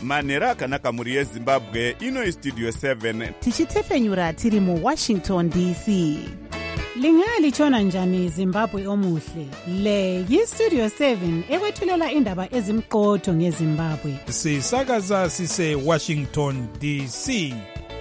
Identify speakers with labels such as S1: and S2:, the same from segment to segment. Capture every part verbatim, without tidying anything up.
S1: manhero akanaka mhuri yezimbabwe. Ino istudio seven
S2: tichitefenyura tiri muwashington D C.
S3: Lingalitshona njani Zimbabwe omuhle? Le yistudio seven ekwethulela indaba ezimqotho ngeZimbabwe.
S4: Sisakaza sise Washington D C.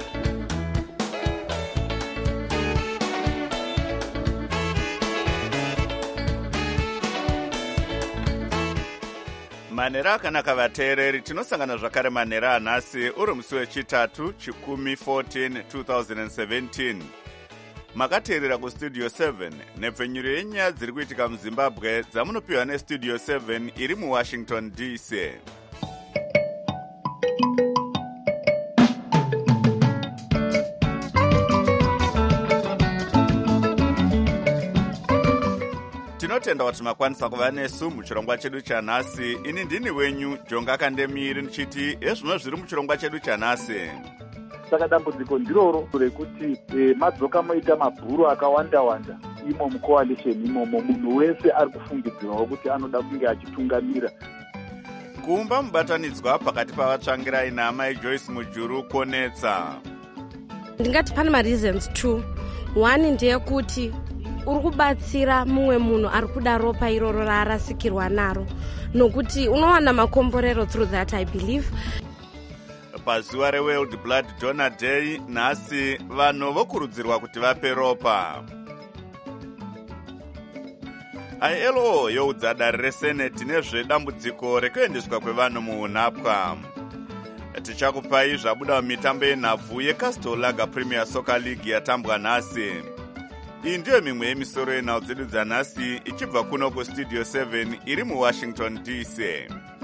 S1: manhero akanaka vateereri, tinosangana zvakare manhero anhasi uri musi wechitatu chikumi fourteen twenty seventeen. Makateerera kustudio seven nepfenyuro yenyaya dziri kuitika muzimbabwe dzamunopiwa nestudio seven iri muwashington D C. tinotenda kuti makwanisa kuva nesu muchirongwa chedu chanhasi. Ini ndini wenyu Jonga Kandemiri ndichiti ezvino zviri muchirongwa chedu chanhasi.
S5: Saka dambudziko ndiroro rekuti e, madzoka moita mabhuru akawanda wanda imo mucoalition imomo, munhu wese ari kufungidzirwa kuti anoda kunge achitungamira.
S1: Kuumba mubatanidzwa pakati pavatsvangirai naamai Joyce Mujuru konetsa.
S6: Ndingati pane ma reasons two. One ndeyekuti uri kubatsira mumwe munhu ari kuda ropa iroro raarasikirwa naro, nokuti unowana makomborero through that I believe.
S1: Pazuva reWorld Blood Donor Day nhasi vanhu vokurudzirwa kuti vape ropa. I L O youdza dare reseneti nezvedambudziko rekuendeswa kwevanhu muunhapwa. Tichakupai zvabuda mumitambo yenhabvu yeCastle Lager Premier Soccer League yatambwa nhasi. Iyi ndiyo mimwe yemisoro yenhau dzedu dzanhasi ichibva kuno kustudio seven iri muwashington D C.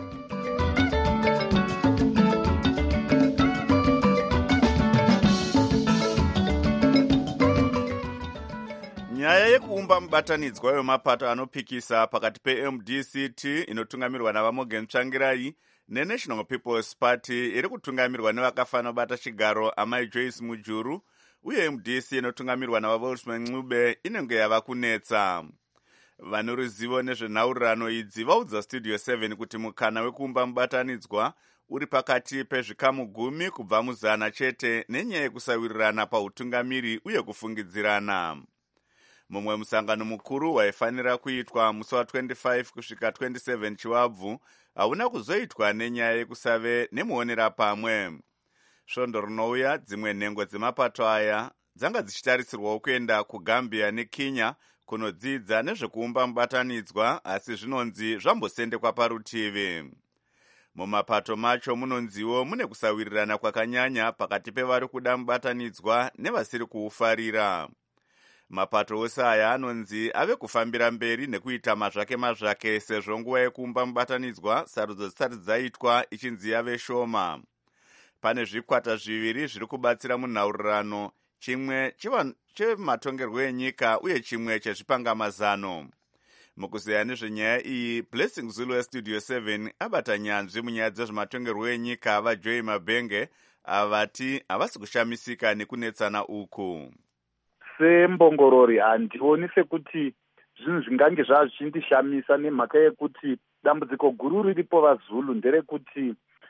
S1: Nyaya yekuumba mubatanidzwa wemapato anopikisa pakati pe-M D C T inotungamirwa navaMorgan Tsvangirai neNational People's Party iri kutungamirwa nevakafana bata chigaro amai Joyce Mujuru, uye M D C inotungamirwa navaVolsman Ncube inenge yava kunetsa. Vane ruzivo nezvenhaurirano idzi vaudza studio seven kuti mukana wekuumba mubatanidzwa uri pakati pezvikamu gumi kubva muzana chete nenyaya yekusawirirana pautungamiri uye kufungidzirana. Mumwe musangano mukuru waifanira kuitwa musi wa twenty-five kusvika twenty-seven Chiwabvu hauna kuzoitwa nenyaya yekusave nemuonera pamwe. Svondo rinouya dzimwe nhengo dzemapato aya dzanga dzichitarisirwawo kuenda kuGambia neKenya kunodzidza nezvekuumba mubatanidzwa, asi zvinonzi zvambosendekwa parutivi. Mumapato macho munonziwo mune kusawirirana kwakanyanya pakati pevari kuda mubatanidzwa nevasiri kuufarira. Mapato ose aya anonzi ave kufambira mberi nekuita mazvake mazvake sezvo nguva yekuumba mubatanidzwa sarudzo dzisati dzaitwa ichinzi yave shoma. Pane zvikwata zviviri zviri kubatsira munhaurirano, chimwe chematongerwo enyika uye chimwe chezvipangamazano. Mukuzeya nezvenyaya iyi, Blessing Zulu westudio seven abata nyanzvi munyaya dzezvematongerwo enyika vaJoy Mabenge avati havasi kushamisika nekunetsana uku.
S5: Sembongorori handioni sekuti zvinhu zvingange zvava zvichindishamisa nemhaka yekuti dambudziko guru riripo vaZulu nderekuti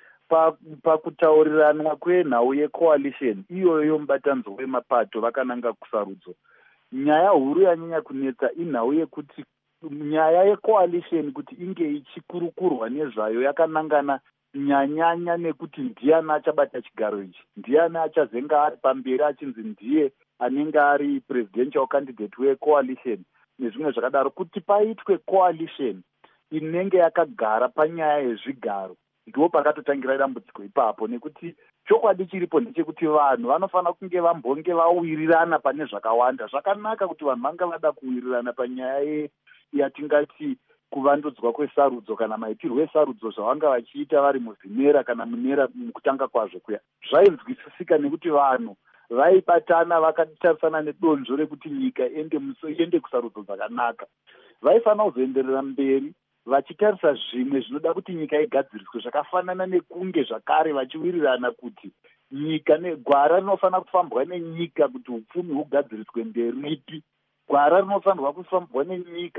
S5: pakutauriranwa pa kwenhau yecoalition iyoyo mubatanidzwa wemapato vakananga kusarudzo. Nyaya huru yanyanya kunetsa inhau yekuti nyaya yecoalition kuti inge ichikurukurwa nezvayo yakanangana nyanyanya nekuti ndiani achabata chigaro ichi, ndiani achazenga ari pamberi achinzi ndiye anenge ari presidential candidate wecoalition nezvimwe zvakadaro. Kuti paitwe coalition inenge yakagara panyaya yezvigaro ndipo pakatotangira dambudziko ipapo, nekuti chokwadi chiripo ndechekuti vanhu vanofanira kunge vambonge vawirirana pane zvakawanda. Zvakanaka kuti vanhu vanga vada kuwirirana panyaya yatingati kuvandudzwa kwesarudzo kana maitirwo esarudzo zvavanga vachiita vari muzimera kana munera mukutanga kwazvo kuya. Zvainzwisisika nekuti vanhu vaibatana vakatarisana nedonzvo rekuti nyika iende kusarudzo dzakanaka. Vaifanira kuzoenderera mberi vachitarisa zvimwe zvinoda kuti nyika igadziriswe, zvakafanana nekunge zvakare vachiwirirana kuti nyika negwara rinofanira kufambwa nenyika kuti upfumi hugadziriswe nderipi, gwara rinofanirwa kufambwa nenyika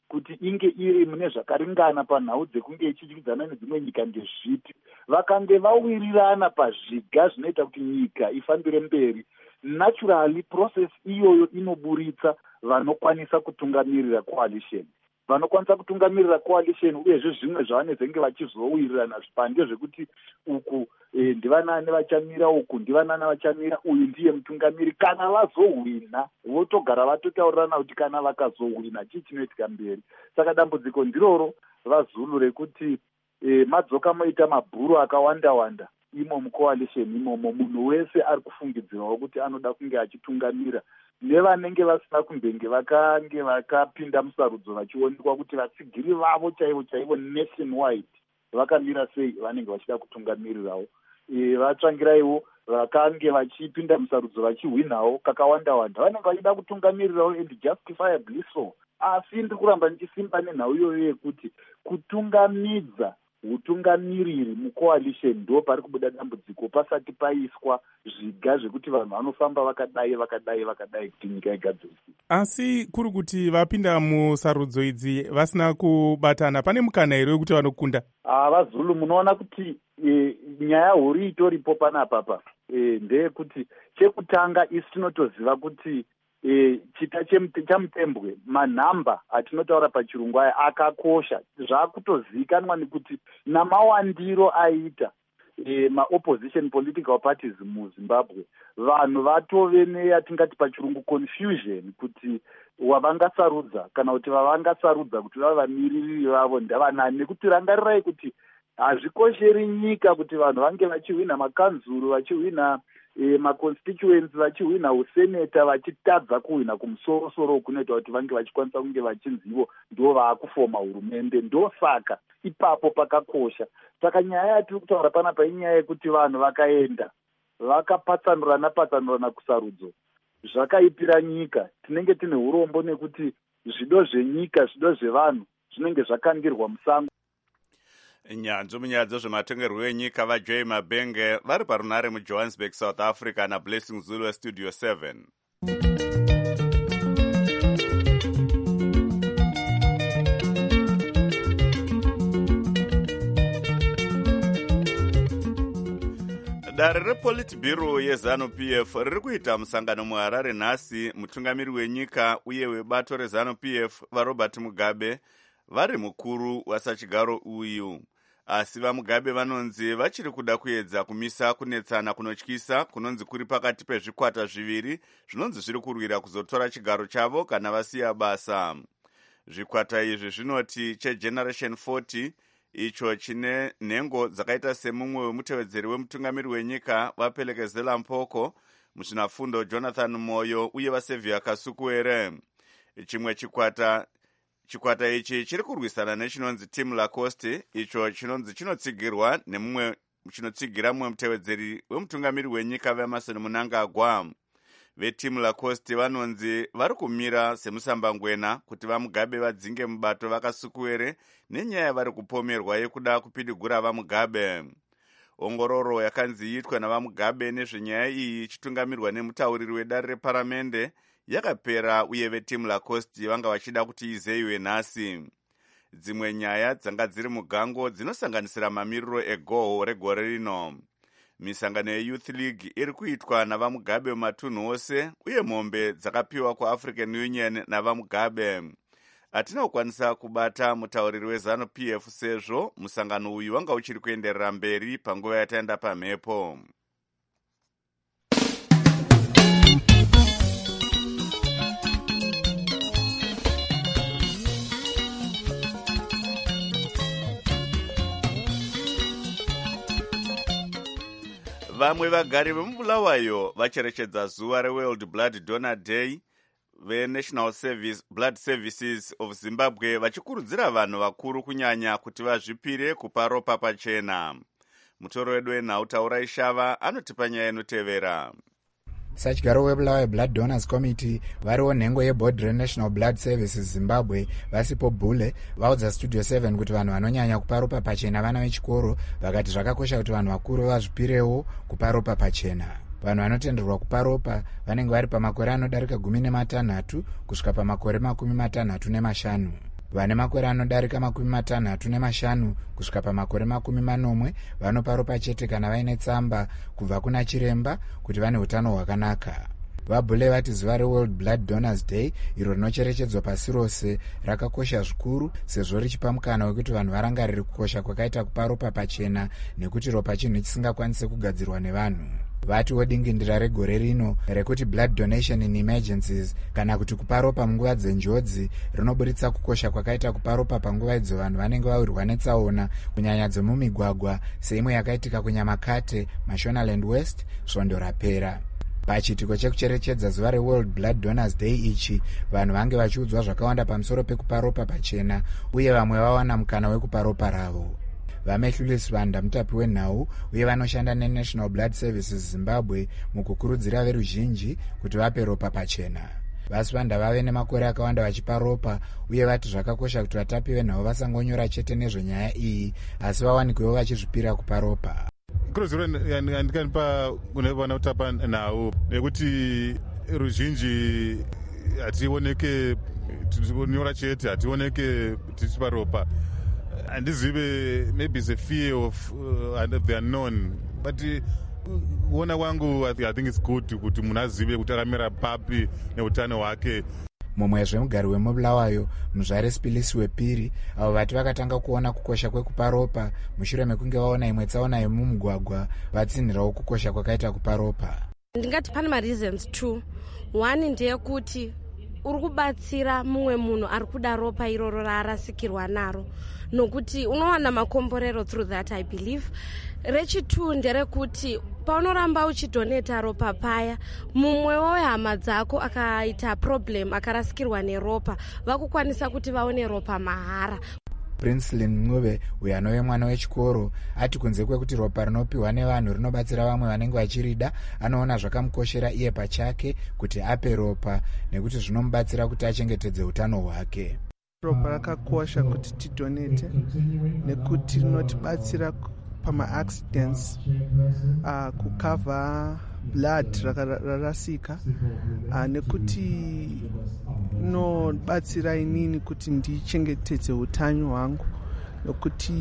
S5: kuti inge iri mune zvakaringana panhau dzekunge ichidyidzana nedzimwe nyika ndezvipi. Vakange vawirirana pazviga zvinoita kuti nyika ifambire mberi, naturally process iyoyo inoburitsa vanokwanisa kutungamirira coalition. Vanokwanisa kutungamirira coalition uyezve zvimwe zvavanezenge vachizowirirana zvipande zvekuti uku e, ndivanani vachamira, uku ndivanani vachamira, uyu ndiye mutungamiri. Kana vazohwina votogara vatotaurirana kuti kana vakazohwina chii chinoitika mberi. Saka dambudziko ndiroro vaZulu rekuti e, madzoka moita mabhuru akawanda wanda imo mucoalition imomo, munhu wese ari kufungidzirawo kuti anoda kunge achitungamira, nevanenge vasina kumbenge vakange vakapinda musarudzo vachionekwa kuti vatsigiri vavo chaivo chaivo nation wide vakamira sei vanenge vachida kutungamirirawo. E, vatsvangiraiwo vakange vachipinda musarudzo vachihwinawo kakawanda wanda vanenge vachida kutungamirirawo, and justifiably so. Asi ndiri kuramba ndichisimba nenhau iyoyo yekuti kutungamidza utungamiriri mucoalition ndo pari kubuda dambudziko, pasati paiswa zviga zvekuti vanhu vanofamba vakadai vakadai vakadai kuti nyika igadzirisi.
S7: Asi kuri kuti vapinda musarudzo idzi vasina kubatana, pane mukana here wekuti vanokunda?
S5: Ah, vaZulu munoona kuti e, nyaya huru itoripo panapapa. E, ndeyekuti chekutanga isi tinotoziva kuti E, chita chamutembwe manhamba atinotaura pachirungu aya akakosha. Zvakutozikanwa nekuti namawandiro aita e, maopposition political parties muZimbabwe, vanhu vatove neyatingati pachirungu confusion kuti wavangasarudza kana kuti vavangasarudza kuti vava vamiriri vavo ndavanani, nekuti rangarirai kuti hazvikosheri nyika kuti vanhu vange vachihwina makanzuru, vachihwina E, maconstituents vachihwina useneta vachitadza kuhwina kumusoro-soro kunoita kuti vange vachikwanisa kunge vachinzivo ndo vaakufoma hurumende. Ndo saka ipapo pakakosha. Saka nyaya yatiri kutaura panapa inyaya yekuti vanhu vakaenda vakapatsanurana patsanurana kusarudzo zvakaipira nyika. Tinenge tine urombo nekuti zvido zvenyika, zvido zvevanhu zvinenge zvakangirwa musango.
S1: Nyanzvi munyaya dzezvematongerwo enyika vaJoy Mabenge vari parunare muJohannesburg, South Africa naBlessing Zulu weStudio seven. Dare rePolitburo yeZanu-P F riri kuita musangano muHarare nhasi. Mutungamiri wenyika uye webato reZanu-P F vaRobert Mugabe vari mukuru wasachigaro uyu. Asi vaMugabe vanonzi vachiri kuda kuedza kumisa kunetsana kunotyisa kunonzi kuri pakati pezvikwata zviviri zvinonzi zviri kurwira kuzotora chigaro chavo kana vasiya basa. Zvikwata izvi zvinoti cheGeneration forty icho chine nhengo dzakaita semumwe wemutevedzeri wemutungamiri wenyika vaPelekezela Mpoko, muzvinafundo Jonathan Moyo uye vaSevia Kasukuere. Chimwe chikwata Chikwata ichi chiri kurwisana nechinonzi Team Lacoste, icho chinonzi chinotsigirwa nemumwe chinotsigira mumwe mutevedzeri wemutungamiri wenyika veMarcel Mnangagwa. VeTeam Lacoste vanonzi vari kumira semusambangwena kuti vaMugabe vadzinge mubato vakasukuere nenyaya yavari kupomerwa yekuda kupidigura vaMugabe. Ongororo yakanzi iitwa navaMugabe nezvenyaya iyi ichitungamirwa nemutauriri wedare reparamende yakapera uye veTeam Lacoste vanga vachida kuti izeiwe nhasi. Dzimwe nyaya dzanga dziri mugango dzinosanganisira mamiriro egoho regore rino. Misangano yeYouth League iri kuitwa navaMugabe mumatunhu ose uye mombe dzakapiwa kuAfrican Union navaMugabe. Hatina kukwanisa kubata mutauriri weZanu-P F sezvo musangano uyu wanga uchiri kuenderera mberi panguva yataenda pamhepo. Vamwe vagari vemubulawayo vacherechedza zuva reWorld Blood Donor Day veNational Service Blood Services of Zimbabwe vachikurudzira vanhu vakuru kunyanya kuti vazvipire kupa ropa pachena. Mutoro wedu wenhau Taurai Shava anotipa nyaya inotevera.
S8: Sachigaro weBulawayo Blood Donors Committee variwo nhengo yeboard reNational Blood Services Zimbabwe vasipo Bhule vaudza Studio seven kuti vanhu vanonyanya kupa ropa pachena vana vechikoro vakati zvakakosha kuti vanhu vakuru vazvipirewo kupa ropa pachena. Vanhu vanotenderwa kupa ropa vanenge vari pamakore anodarika gumi nematanhatu kusvika pamakore makumi matanhatu nemashanu. vane makore anodarika makumi matanhatu nemashanu kusvika pamakore makumi manomwe vanopa ropa chete kana vaine tsamba kubva kuna chiremba kuti vane utano hwakanaka. Vabule vati zuva reWorld Blood Donors Day iro rinocherechedzwa pasi rose rakakosha zvikuru sezvo richipa mukana wekuti vanhu varangarire kukosha kwakaita kupa ropa pachena nekuti ropa chinhu chisingakwanise kugadzirwa nevanhu. Vati wodingindira regore rino rekuti blood donation in emergencies kana kuti kupa ropa munguva dzenjodzi rinoburitsa kukosha kwakaita kupa ropa panguva idzo vanhu vanenge vawirwa netsaona kunyanya dzemumigwagwa seimwe yakaitika kuNyamakate, Mashonaland West svondo rapera. Pachitiko chekucherechedza zuva reWorld Blood Donors Day ichi vanhu vange vachiudzwa zvakawanda pamusoro pekupa ropa pachena uye vamwe vawana mukana wekupa ropa ravo. Vamehlulis Vanda mutapi wenhau uye vanoshanda neNational Blood Services Zimbabwe mukukurudzira veruzhinji kuti vape ropa pachena. Vasi Vanda vave nemakore akawanda vachipa ropa uye vati zvakakosha kuti vatapi venhau vasangonyora chete nezvenyaya iyi asi vawanikwewo vachizvipira kupa ropa.
S9: Kurudziro yandikanipa kune vana kutapa nhau nekuti ruzhinji hationeke tichinyora chete, hationeke tichipa ropa. Handizive, maybe it's a fear of uh, the unknown, but kuona kwangu I think it's good kuti munhu azive kuti akamira papi neutano hwake.
S8: Mumwe zvemugari wemubulawayo muzvare Spilisi wepiri avo vati vakatanga kuona kukosha kwekupa ropa mushure mekunge vaona imwe tsaona yemumugwagwa vatsinhirawo kukosha kwakaita kupa ropa.
S6: Ndingati pane mareasons two. One ndeyekuti uri kubatsira mumwe munhu ari kuda ropa iroro raarasikirwa naro nokuti unowana makomborero through that I believe. Rechitu nderekuti paunoramba uchidoneta ropa paya mumwewo wehama dzako akaita problem akarasikirwa neropa vakukwanisa kuti vaone ropa mahara.
S8: Princelin Ncube uyo anove mwana wechikoro ati kunze kwekuti ropa rinopiwa nevanhu rinobatsira vamwe vanenge vachirida anoona zvakamukoshera iye pachake kuti ape ropa nekuti zvinomubatsira kuti achengetedze utano hwake.
S10: Ropa rakakosha kuti tidonete nekuti rinotibatsira pama-accidents uh, kukava blood rakarasika uh, nekuti inobatsira inini kuti ndichengetedze utano hwangu nekuti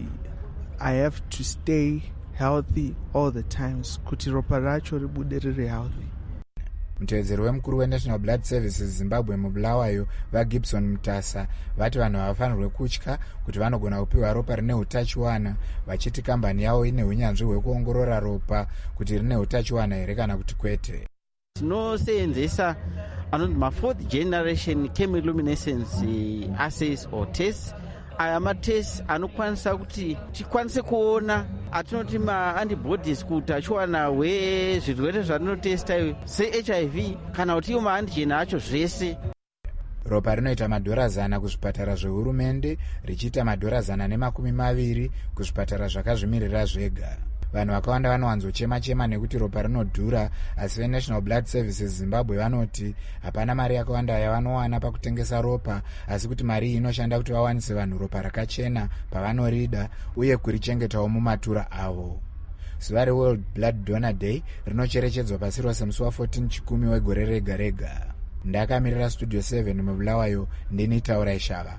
S10: I have to stay healthy all the times kuti ropa racho ribude riri healthy.
S8: Mutevedzeri wemukuru weNational Blood Services Zimbabwe mubulawayo vaGibson Mutasa vati vanhu havafanirwe kutya kuti vanogona kupiwa ropa rine utachiwana vachiti kambani yavo ine unyanzvi hwekuongorora ropa kuti rine utachiwana here kana kuti kwete.
S11: Tinoseenzesa anonzi ma-fourth generation chemiluminescence assays or tests. Aya matests anokwanisa kuti tikwanise kuona atinoti ma-antibodies kuutachiwana hwezvirwere zvatinotesta se-H I V kana kuti iwo ma-antigen acho zvese.
S8: Ropa rinoita madhora zana kuzvipatara zvehurumende richiita madhora zana nemakumi maviri kuzvipatara zvakazvimirira zvega. Vanhu vakawanda vanowanzochema-chema nekuti ropa rinodhura asi veNational Blood Services Zimbabwe vanoti hapana mari yakawanda yavanowana pakutengesa ropa asi kuti mari iyi inoshanda kuti vawanise vanhu ropa rakachena pavanorida uye kurichengetawo mumatura avo. Zuva reWorld Blood Donor Day rinocherechedzwa pasi rose musi wa14 chikumi wegore rega rega. Ndakamirira Studio seven mubulawayo ndini Taura Ishava.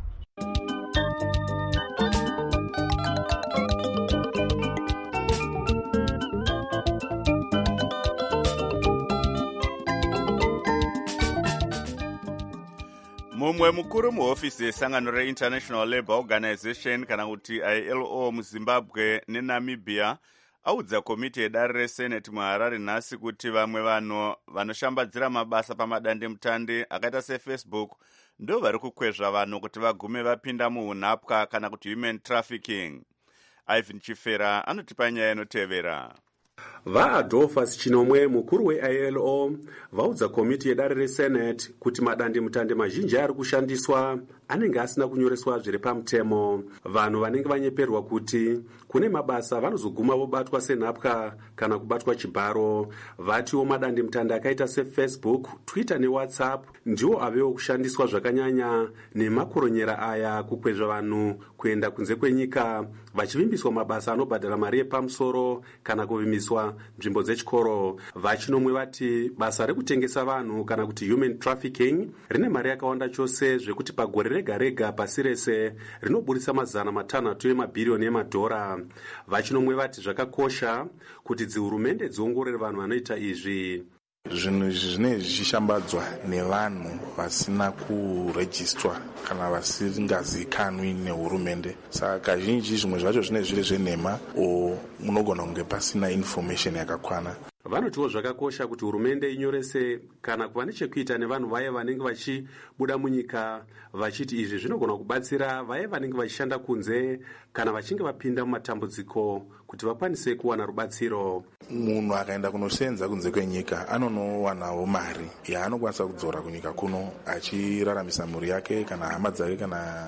S1: Mumwe mukuru muhofisi yesangano reInternational Labour Organization kana kuti I L O muZimbabwe neNamibia audza komiti yedare reSenate muHarare nhasi kuti vamwe vanhu vanoshambadzira mabasa pamadandemutande akaita seFacebook ndo vari kukwezva vanhu kuti vagume vapinda muunhapwa kana kuti human trafficking. Ivan Chifera anotipa nyaya inotevera.
S12: VaAdolphus Chinomwe mukuru we-I L O vaudza komiti yedare reSenate kuti madandemutande mazhinji ari kushandiswa anenge asina kunyoreswa zviri pamutemo. Vanhu vanenge vanyeperwa kuti kune mabasa vanozoguma vobatwa senhapwa kana kubatwa chibharo. Vatiwo madandemutande akaita seFacebook, Twitter neWhatsApp ndiwo avewo kushandiswa zvakanyanya nemakoronyera aya kukwezva vanhu kuenda kunze kwenyika vachivimbiswa mabasa anobhadhara mari yepamusoro kana kuvimbiswa nzvimbo dzechikoro. Vachinomwe vati basa rekutengesa vanhu kana kuti human trafficking rine mari yakawanda chose zvekuti pagore rega rega pasi rese rinoburitsa mazana matanhatu emabhiriyoni emadhora. Vachinomwe vati zvakakosha kuti dzihurumende dziongorore vanhu vanoita izvi.
S13: Zvinhu izvi zvinenge zvichishambadzwa nevanhu vasina kurejistwa kana vasingazikanwi nehurumende. Saka kazhinji zvimwe zvacho zvinenge zviri zvenhema o munogona kunge pasina information yakakwana.
S12: Vanotiwo zvakakosha kuti hurumende inyorese kana kuva nechekuita nevanhu vaye vanenge vachibuda munyika vachiti izvi zvinogona kubatsira vaye vanenge vachishanda kunze kana vachinge vapinda mumatambudziko kuti vakwanise kuwana rubatsiro.
S13: Munhu akaenda kunosenza kunze kwenyika anonowanawo mari yaanokwanisa kudzora kunyika kuno achiraramisa mhuri yake kana hama dzake kana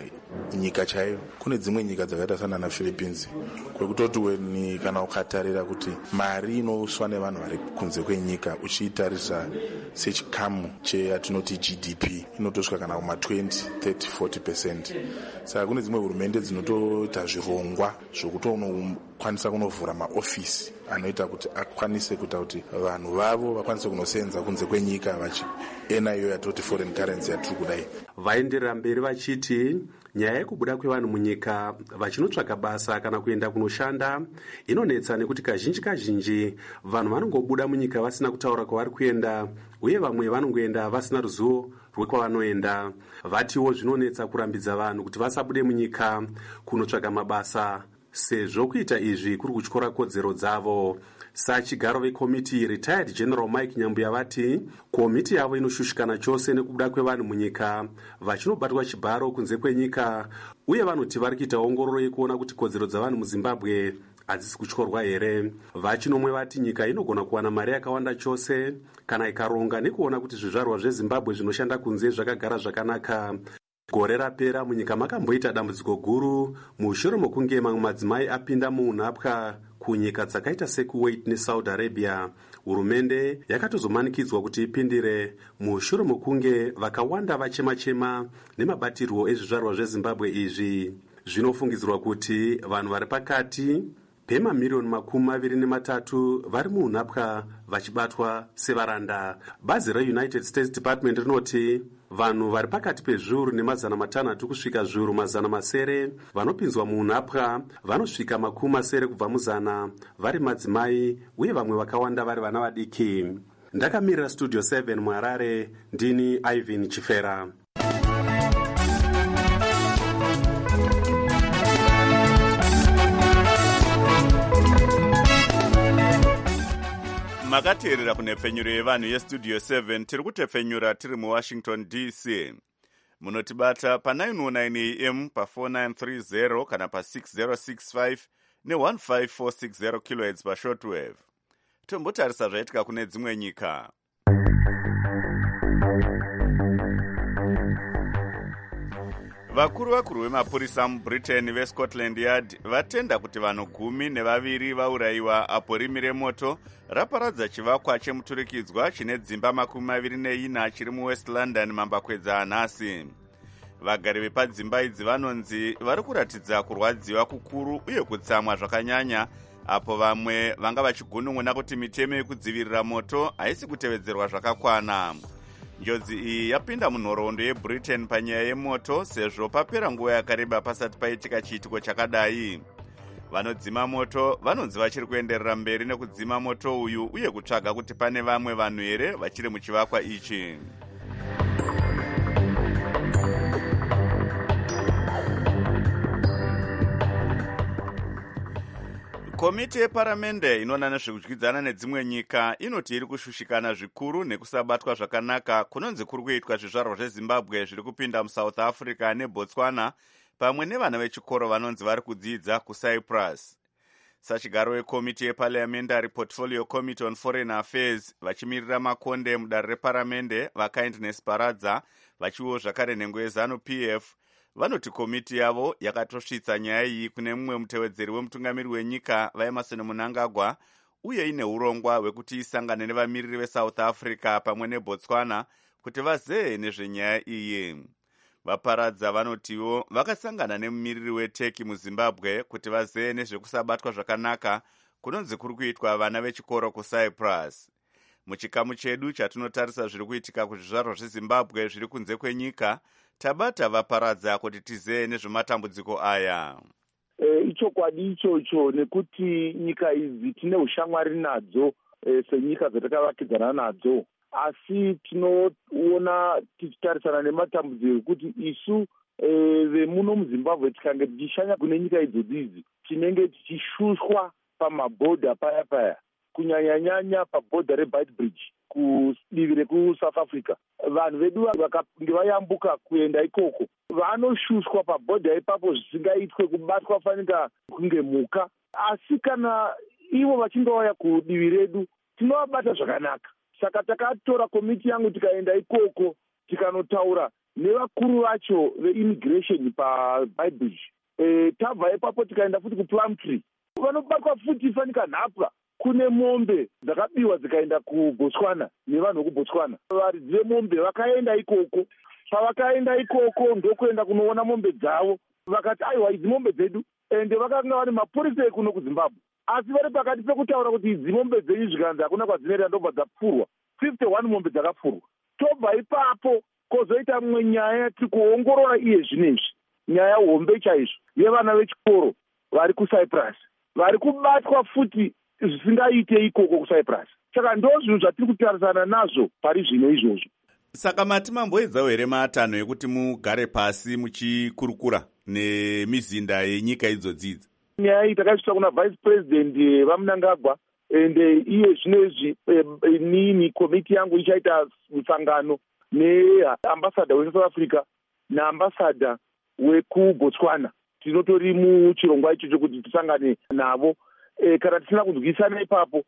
S13: nyika chaiyo. Kune dzimwe nyika dzakaita sana naPhilippines kwekutoti weni kana ukatarira kuti mari inoswa nevanhu vari kunze kwenyika uchiitarisa sechikamu cheyatinoti G D P inotosvika kana kuma twenty, thirty, forty percent. Saka kune dzimwe hurumende dzinotoita zvirongwa zvokuti unokwanisa kunovhura maofisi anoita kuti akwanise kuita kuti vanhu vavo vakwanise kunosenza kunze kwenyika vachiena iyo yatoti foreign currency yatiri kudai.
S12: Vaenderera mberi vachiti nyaya yekubuda kwevanhu munyika vachinotsvaga basa kana kuenda kunoshanda inonetsa nekuti kazhinji kazhinji vanhu vanongobuda munyika vasina kutaura kwavari kuenda uye vamwe vanongoenda vasina ruzivo rwekwavanoenda. Vatiwo zvinonetsa kurambidza vanhu kuti vasabude munyika kunotsvaga mabasa sezvo kuita izvi kuri kutyora kodzero dzavo. Sachigaro vekomiti retired General Mike Nyambuya vati komiti yavo inoshushikana chose nekubuda kwevanhu munyika vachinobatwa chibharo kunze kwenyika uye vanoti vari kuita ongororo yekuona kuti kodzero dzavanhu muZimbabwe hadzisi kutyorwa here. Vachinomwe vati nyika inogona kuwana mari yakawanda chose kana ikaronga nekuona kuti zvizvarwa zveZimbabwe zvinoshanda kunze zvakagara zvakanaka. Gore rapera munyika makamboita dambudziko guru mushure mokunge mamwe madzimai apinda muunhapwa kunyika dzakaita seKuwait neSaudi Arabia. Hurumende yakatozomanikidzwa kuti ipindire mushure mokunge vakawanda vachema-chema nemabatirwo ezvizvarwa zveZimbabwe izvi. Zvinofungidzirwa kuti vanhu vari pakati pemamiliyoni makumi maviri nematatu vari muunhapwa vachibatwa sevaranda. Bazi reUnited States Department rinoti vanhu vari pakati pezviuru nemazana matanhatu kusvika zviuru mazana masere vanopinzwa muunhapwa vanosvika makumi masere kubva muzana vari madzimai uye vamwe vakawanda vari vana vadiki. Ndakamirira Studio seven muHarare, ndini Ivan Chifera.
S1: Makateerera kunhepfenyuro yevanhu yestudio seven tiri kutepfenyura tiri muWashington D C. Munotibata pa nine oh nine A M pa four nine three zero kana pa six zero six five ne one five four six zero kilohertz pa shortwave. Tombotarisa zvaitika kune dzimwe nyika. Vakuru vakuru vemapurisa muBritain veScotland Yard vatenda kuti vanhu gumi nevaviri vaurayiwa apo rimi remoto raparadza chivakwa chemuturikidzwa chine dzimba makumi maviri neina chiri muWest London mambakwedza anhasi. Vagari vepadzimba idzi vanonzi vari kuratidza kurwadziwa kukuru uye kutsamwa zvakanyanya apo vamwe vanga vachigunun'una kuti mitemo yekudzivirira moto haisi kutevedzerwa zvakakwana. Njodzi iyi yapinda munhoroondo yeBritain panyaya yemoto sezvo papera nguva yakareba pasati paitika chiitiko chakadai. Vanodzima moto vanonzi vachiri kuenderera mberi nekudzima moto uyu uye kutsvaga kuti pane vamwe vanhu here vachiri muchivakwa ichi. Komiti yeparamende inoona nezvekudyidzana nedzimwe nyika inoti iri kushushikana zvikuru nekusabatwa zvakanaka kunonzi kuri kuitwa zvizvarwa zveZimbabwe zviri kupinda muSouth Africa neBotswana pamwe nevana vechikoro vanonzi vari kudzidza kuCyprus. Sachigaro wekomiti yeParliamentary Portfolio Committee on Foreign Affairs vachimirira makonde mudare reparamende vaKindness Paradza vachiwo zvakare nhengo yeZanu P F vanoti komiti yavo yakatosvitsa nyaya iyi kune mumwe mutevedzeri wemutungamiri wenyika vaEmerson Mnangagwa uye ine urongwa hwekuti isangane nevamiriri veSouth Africa pamwe neBotswana kuti vazee nezvenyaya iyi. Vaparadza vanotiwo vakasangana nemumiriri weTurkey muZimbabwe kuti vazee nezvekusabatwa zvakanaka kunonzi kuri kuitwa vana vechikoro kuCyprus. Muchikamu chedu chatinotarisa zviri kuitika kuzvizvarwa zveZimbabwe zviri kunze kwenyika, tabata vaparadza kuti tize nezvematambudziko aya.
S5: E, ichokwadi ichocho nekuti nyika idzi tine ushamwari nadzo e, senyika dzatakavakidzana nadzo, asi tinoona tichitarisana nematambudziko ekuti isu e, vemuno muzimbabwe tikange tichishanya kune nyika idzodzi tinenge tichishushwa pamabhodha paya paya, kunyanyanyanya pabhodha reBeitbridge kudivi rekusouth africa. Vanhu vedu vakange vayambuka kuenda ikoko vanoshushwa pabhodha ipapo zvisingaitwe, kubatwa fanika kunge mhuka. Asi kana ivo vachingauya kudivi redu tinovabata zvakanaka. Saka takatora komiti yangu tikaenda ikoko tikanotaura nevakuru vacho veimmigration paBeitbridge. E, tabva ipapo tikaenda futi kuPlumtree, vanobatwa futi fanika nhapwa. Kune mombe dzakabiwa dzikaenda kuBotswana nevanhu vekuBotswana. Varidzi vemombe vakaenda ikoko. Pavakaenda ikoko ndokuenda kunoona mombe dzavo, vakati aiwa idzi mombe dzedu, ende vakanga vane mapurisa ekuno kuZimbabwe. Asi vari pakati pekutaura kuti idzi mombe dzenyu zvikanzi hakuna kwadzinoenda ndobva dzapfurwa, fifty one mombe dzakapfurwa. Tobva ipapo kozoita mumwe nyaya yatiri kuongorora iye zvinezvi, nyaya hombe chaizvo yevana vechikoro vari kuCyprus vari kubatwa futi zvisingaite ikoko kuCyprus. Saka ndo zvinhu zvatiri kutarisana nazvo pari zvino izvozvo.
S1: Saka mati mamboedzawo here matanho ekuti mugare pasi muchikurukura nemizinda yenyika idzodzidzi?
S5: Nyaya iyi takaisvisa kuna vice president vaMnangagwa, ende iye zvinezvi nini komiti yangu ichaita msangano neambassador weSouth Africa naambassador wekuBotswana. Tinotori muchirongwa ichocho kuti tisangane navo. E, kana tisina kunzwisana ipapo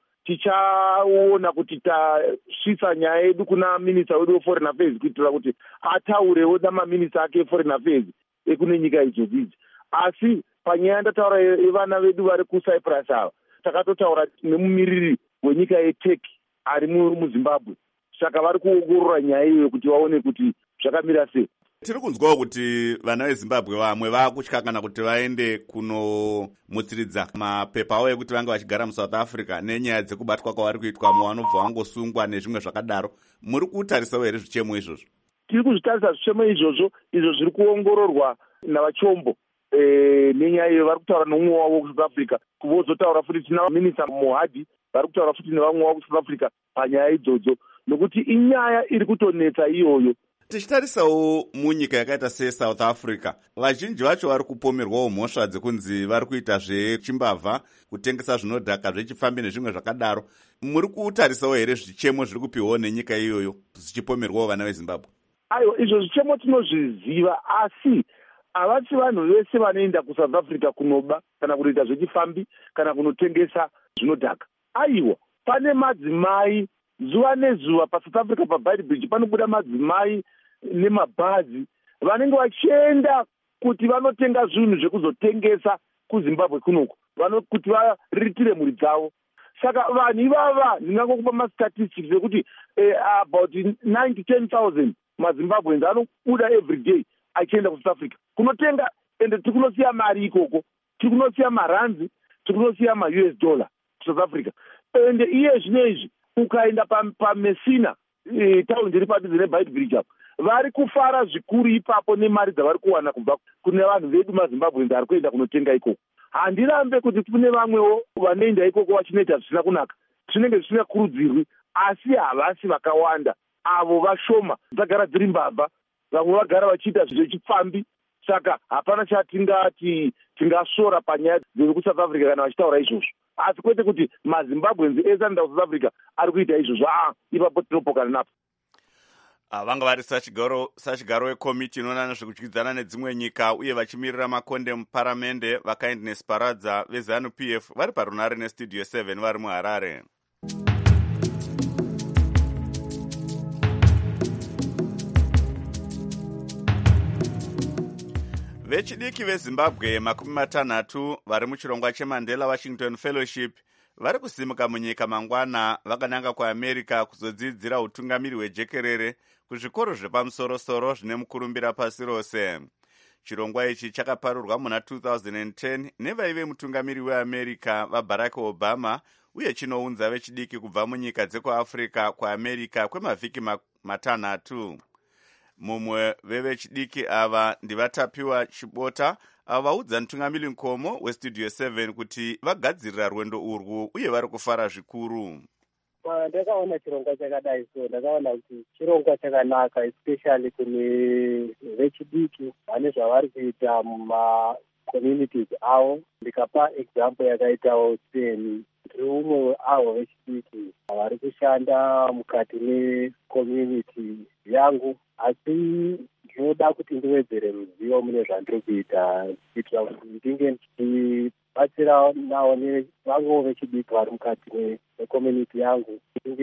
S5: tichaona kuti tasvisa nyaya yedu kuna minista wedu weforeign affairs kuitira kuti ataurewo namaminista ake eforeign affairs ekune nyika idzodzidzi. Asi panyaya yandataura yevana vedu vari kuCyprus ava takatotaura nemumiriri wenyika yeTurkey ari muZimbabwe. Saka vari kuongorora nyaya iyo kuti vaone kuti zvakamira sei.
S1: Tiri kunzwawo kuti vana veZimbabwe vamwe vakutya kana kuti vaende kunomutsiridza mapepa avo ekuti vange vachigara muSouth Africa nenyaya dzekubatwa kwavari kuitwa muvanobva vangosungwa nezvimwe zvakadaro. Muri kutarisawo here zvichemo izvozvo?
S5: Tiri kuzvitarisa zvichemo izvozvo, izvo zviri kuongororwa navachombo. E, nenyaya iyo vari kutaura nomumwe wavo kuSouth Africa, kuvozotaura futi tina minista Mohadi vari kutaura futi nevamwe wavo kuSouth Africa panyaya idzodzo, nokuti inyaya iri kutonetsa iyoyo.
S1: Tichitarisawo munyika yakaita seSouth Africa, vazhinji vacho vari kupomerwawo mhosva dzekunzi vari kuita zvechimbavha, kutengesa zvinodhaka zvechifambi nezvimwe zvakadaro. Muri kutarisawo here zvichemo zviri kupiwawo nenyika iyoyo zvichipomerwawo vana veZimbabwe?
S5: Aiwa, izvo zvichemo tinozviziva, asi havasi vanhu vese vanoenda kuSouth Africa kunoba kana kunoita zvechifambi kana kunotengesa zvinodhaka. Aiwa, pane madzimai zuva nezuva paSouth Africa paBeitbridge panobuda madzimai nemabhazi vanenge vachienda kuti vanotenga zvinhu zvekuzotengesa kuZimbabwe kunoko, kuti variritire mhuri dzavo. Saka vanhu ivava ndingangokupa mastatistics ekuti eh, about nine to ten thousand maZimbabweans anobuda every day achienda kuSouth Africa kunotenga, ende tikunosiya mari ikoko, tikunosiya maranzi, tikunosiya ma-U S dollar kuSouth Africa. Ende iye zvinezvi ukaenda paMessina e, taundi iri padhuze neBeitbridge apo, vari kufara zvikuru ipapo nemari dzavari kuwana kubva kune vanhu vedu maZimbabweans ari kuenda kunotenga ikoko. Handirambe kuti kune vamwewo vanoenda ikoko vachinoita zvisina kunaka, zvinenge zvisina kurudzirwi, asi havasi vakawanda. Avo vashoma, dzagara dziri mbavha, vamwe vagara vachiita zvechipfambi. Saka hapana chatingati tingasvora panyaya dzekuSouth Africa kana vachitaura izvozvo. Asi kwete kuti maZimbabweans ese anoenda kuSouth Africa ari kuita izvozvo, ah, ipapo tinopokana napo.
S1: Vanga vari sachigaro sachigaro wekomiti inoona nezvekudyidzana nedzimwe nyika uye vachimirira makonde muparamende vaKindness Paradza veZanu P F vari parunare nestudio seven vari muHarare. Vechidiki veZimbabwe makumi matanhatu vari muchirongwa cheMandela Washington Fellowship vari kusimuka munyika mangwana vakananga kuAmerica kuzodzidzira utungamiri hwejekerere kuzvikoro zvepamusoro-soro zvine mukurumbira pasi rose. Chirongwa ichi chakaparurwa muna two thousand ten nevaive mutungamiri weAmerica vaBarack Obama uye chinounza vechidiki kubva munyika dzekuAfrica kuAmerica kwemavhiki matanhatu. mumwe vevechidiki ava ndivatapiwa chibota ava vaudza mutungamiri nkomo westudio seven kuti vagadzirira rwendo urwu uye vari kufara zvikuru.
S14: Ndakaona chirongwa chakadai so ndakaona kuti chirongwa chakanaka especially kune vechidiki vane zvavari kuita mumacommunities avo. Ndikapa example yakaitawo seni ndiri umwe avo vechidiki vari kushanda mukati mecommunity yangu, asi ndinoda kuti ndiwedzere ruzivo mune zvandiri kuita kuitira kuti ndinge ndichibatsira nawo nevamwewo vechidiki vari mukati mecommunity yangu, ndinge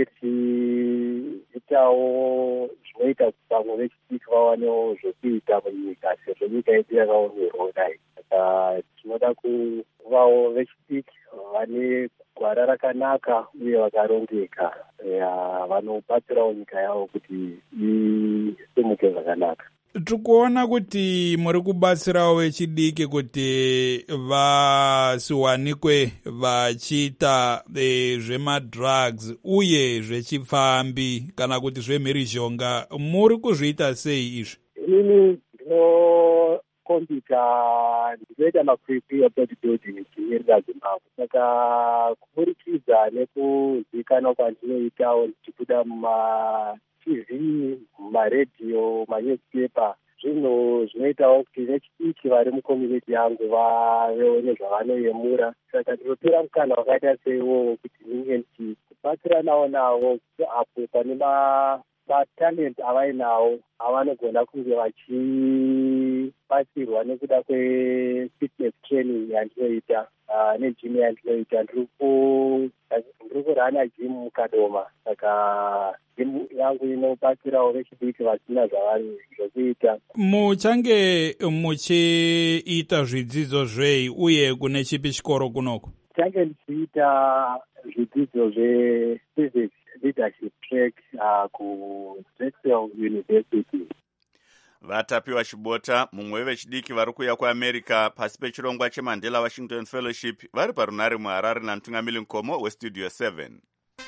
S14: tichiitawo zvinoita kuti vamwe vechidiki vawanewo zvokuita munyika sezvo nyika yedu yakaomerwa kudai. Saka tinoda kuvawo vechidiki vane gwara rakanaka uye vakarongeka, vanobatsirawo nyika yavo kuti isimuke zvakanaka.
S4: Tikuona kuti muri kubatsirawo vechidiki kuti vasiwanikwe vachiita e, zvemadrugs uye zvechipfambi kana kuti zvemhirizhonga. Muri kuzviita sei izvi?
S14: Inini ndinokombita ndinoita makwikwi ebodybuilding tinyerera Zimbabwe. Saka kuburikidza nekuzivikanwa kwandinoitawo ndichibuda muma T V, mumaredhiyo, manewspaper, zvinhu zvinoitawo kuti vechidiki vari mucommunity yangu vavewo nezvavanoyemura. Saka ndinotora mukana wakaita seiwowo kuti ndinge ndichibatsiranawo navo apo pane matalent avainawo avanogona kunge vachibatsirwa nekuda kwefitness training yandinoita nejim yandinoita. Ndiri kurana jim mukadoma, saka jimu yangu inobatsirawo vechidiki vasina zvavari zvokuita.
S4: Muchange muchiita zvidzidzo zvei uye kune chipi chikoro kunoko?
S14: Change ndichiita zvidzidzo zvePhysics Leadership Track uh, kuDrexel University.
S1: Vatapiwa chibota mumwe vechidiki vari kuuya kuAmerica pasi pechirongwa cheMandela Washington Fellowship vari parunare muHarare namutungamiri nkomo westudio seven.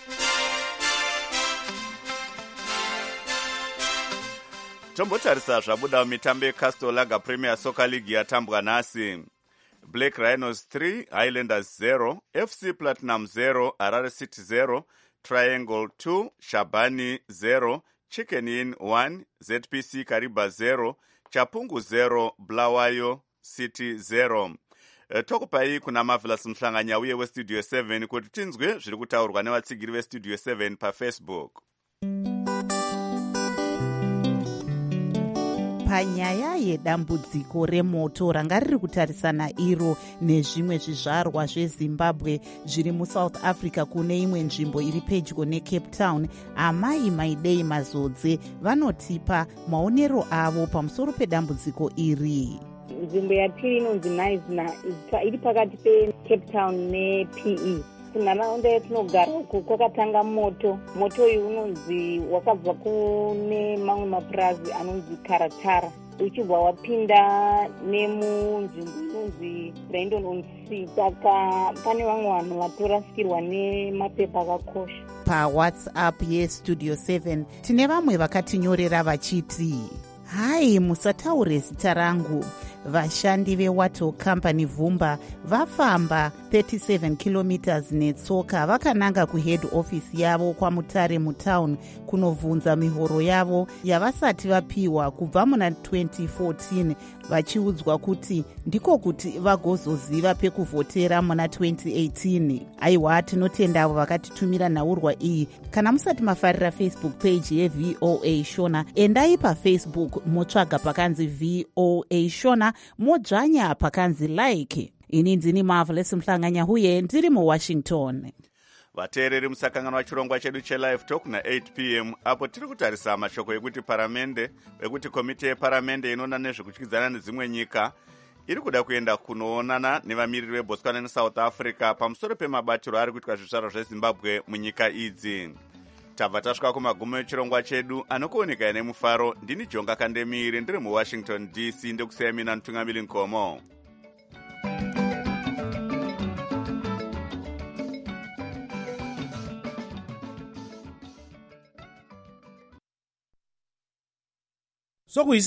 S1: Tombotarisa zvabuda mumitambo yeCastle Lager Premier Soccer League yatambwa nhasi. Black Rhinos three, Highlanders zero, F C Platinum zero, Harare City zero, Triangle two, Shabani zero, Chicken Inn one, Z P C Kariba zero, Chapungu zero, Blawayo City zero. E, tokupai kuna Marvelous Mhlanganya uye westudio seven kuti tinzwe zviri kutaurwa nevatsigiri vestudio seven paFacebook.
S2: Panyaya yedambudziko remoto ranga riri kutarisana iro nezvimwe zvizvarwa zveZimbabwe zviri muSouth Africa kune imwe nzvimbo iri pedyo neCape Town, amai Maidei Mazodze vanotipa maonero avo pamusoro pedambudziko iri.
S15: Nzvimbo yatiri inonzi Naizna iri pakati peCape Town neP E. Kunharaunda yatinogara uku kwakatanga moto. Moto uyu unonzi wakabva kune mamwe mapurazi anonzi Karatara uchibva wapinda nemunzvimbo inonzi Brandon on C. Saka pane vamwe vanhu vatorasikirwa nemapepa akakosha.
S2: PaWhatsApp yeStudio seven tine vamwe vakatinyorera vachiti, hai, musataure zita rangu. Vashandi veWato Company Vhumba vafamba thirty-seven kilometers netsoka vakananga kuhead office yavo kwaMutare mutown kunovhunza mihoro yavo yavasati vapiwa kubva muna twenty fourteen, vachiudzwa kuti ndiko kuti vagozoziva pekuvhotera muna twenty eighteen. Aiwa, tinotenda avo vakatitumira nhaurwa iyi. Kana musati mafarira Facebook page yeV O A Shona, endai paFacebook motsvaga pakanzi V O A Shona, modzvanya pakanzi like. Ini ndini Marvelous Mhlanganya huye ndiri muWashington.
S1: Vateereri musakangana wachirongwa chedu chelive talk na eight p m apo tiri kutarisa mashoko ekuti paramende ekuti komite yeparamende inoona nezvekutyidzana nedzimwe nyika iri kuda kuenda kunoonana nevamiriri veBotswana neSouth Africa pamusoro pemabatiro ari kuitwa zvizvarwa zveZimbabwe munyika idzi. Tabva tasvika kumagumo echirongwa chedu anokuoneka nemufaro. Ndini Jonga Kandemiri ndiri muWashington D C ndekusiyai mina mutungamiri nkomo.
S16: so